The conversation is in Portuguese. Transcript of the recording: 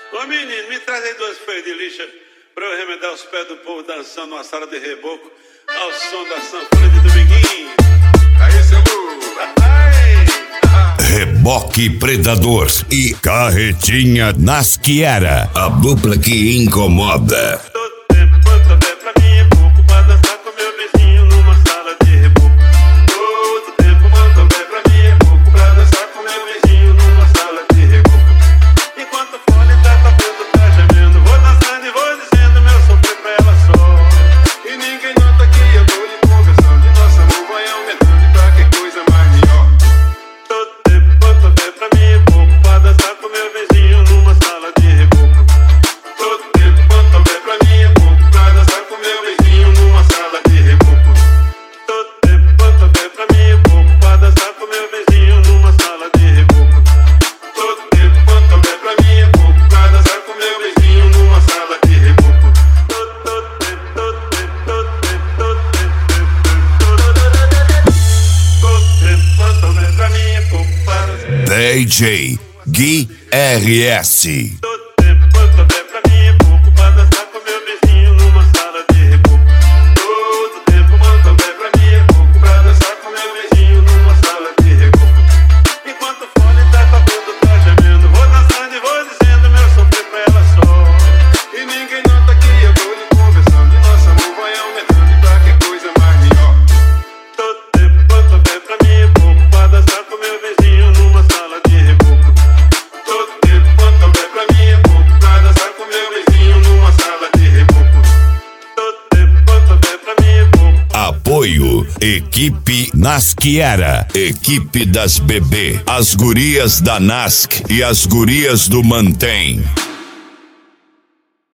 Ô menino, me traz aí 2 feios de lixa pra eu remendar os pés do povo dançando numa sala de reboco ao som da sanfona de Dominguinho. Aí, seu burro. Reboque Predador e Carretinha Nasciera, a dupla que incomoda. Todo tempo quanto houver pra mim é pouco pra dançar com meu vizinho numa sala de reboco. Todo tempo quanto houver pra mim é pouco pra dançar com meu vizinho numa sala de reboco. Enquanto o fone tá tocando, tá gemendo, vou dançando e vou dizendo meu sofrer pra ela só. E ninguém nota que eu tô lhe conversando e nosso amor vai aumentando e pra que coisa mais melhor. Todo tempo quanto houver pra mim é pouco pra dançar com meu vizinho numa sala de reboco. Todo tempo quanto houver pra mim é pouco pra dançar com meu vizinho numa sala de reboco. Todo tempo quanto houver pra mim é pouco pra dançar com meu vizinho numa sala de reboco. Todo tempo quanto houver pra mim é pouco pra dançar com meu vizinho numa sala de reboco. Todo tempo quanto houver pra mim é pouco pra dançar. DJ Gui RS. Todo tempo quanto houver pra mim é pouco pra dançar com meu vizinho numa sala de reboco. Todo tempo quanto houver pra mim é pouco pra dançar com meu vizinho numa sala de reboco. Enquanto o fone tá tocando, tá gemendo, vou dançando e vou dizendo meu sofrer pra ela só. E ninguém nota que eu tô lhe conversando e nosso amor vai aumentando e pra que coisa mais melhor. Todo tempo quanto houver pra mim é pouco pra dançar com meu vizinho numa sala de reboco. Todo tempo quanto houver pra mim é pouco pra dançar com meu vizinho numa sala de reboco. Todo tempo quanto houver pra mim é pouco. Apoio Equipe Nasciera, equipe das bebê, as gurias da Nasc e as gurias do Mantém.